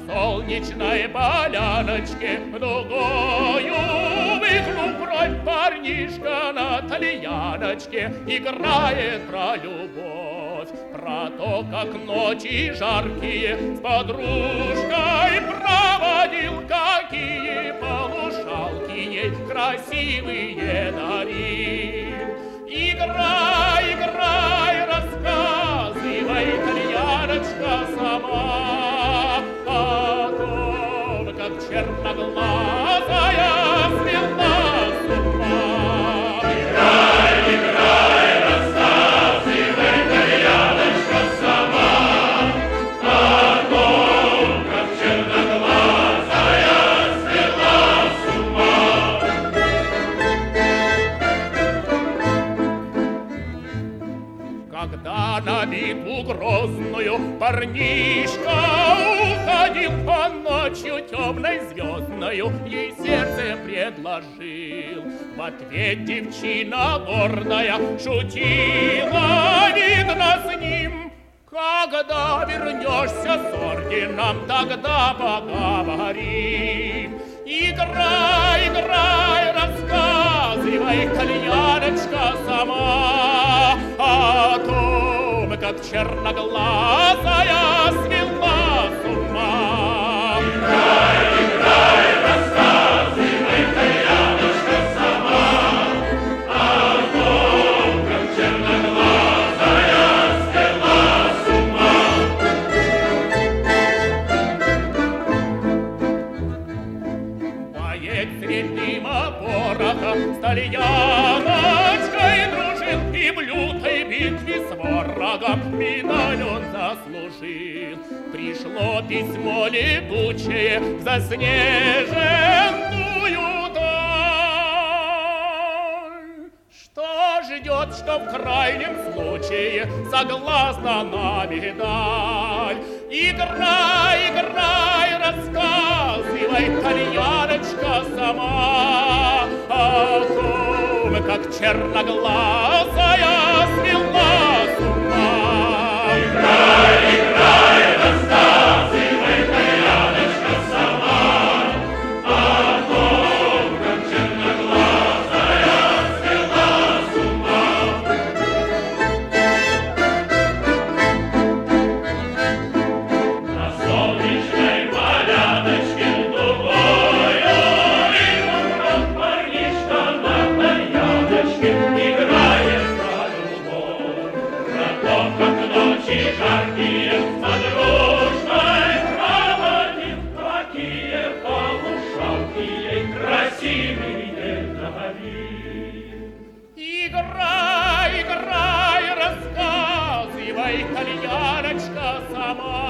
солнечной поляночке дугою выхнул кровь парнишка на тальяночке, играет про любовь, про то, как ночи жаркие с подружкой проводил, какие полушалки ей красивые дарил. Играй, играй, рассказывай, тальяночка сама, о том, как черноглазая свела с ума. Играй, играй, рассказывай, тальяночка сама, о том, как черноглазая свела с ума. Когда на битву грозную парнишка уходил, по ночью темной звездною ей сердце предложил. В ответ девчина гордая шутила, видно, с ним: когда вернешься с орденом, тогда поговорим. Играй, играй, рассказывай, тальяночка сама, о том, как черноглазая свела с ума. Играй, играй, рассказывай, тальяночка сама, о том, как черноглазая свела с ума. Поэт среди пороха с тальяночкой дружил, и в лютой битве с ворогом медаль он заслужил. Пришло письмо летучее в заснеженную даль. Что ждет, что в крайнем случае согласна на медаль? Играй, играй, рассказывай, тальяночка сама, о том, как черноглазая свела с ума. Играй, играй, рассказывай, тальяночка сама, о том, как черноглазая свела с ума. На солнечной поляночке дугою выхнул парнишка на тальяночке, играет про любовь, про то, как ночи жаркие с подружкой проводил, какие полушалки ей красивые дарил. Играй, играй, рассказывай, тальяночка сама,